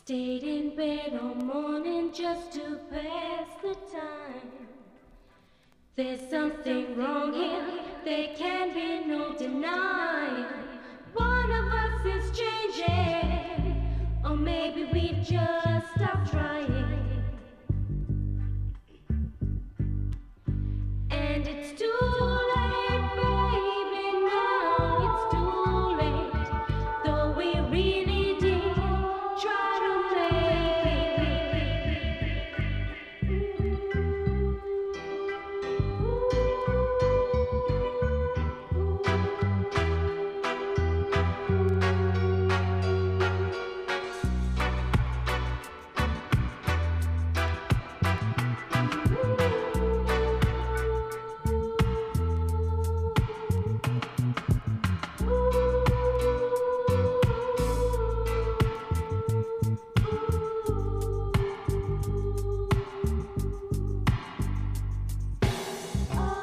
Stayed in bed all morning just to pass the time. There's something wrong here, there can be no denying. One of us is changing, or maybe we've just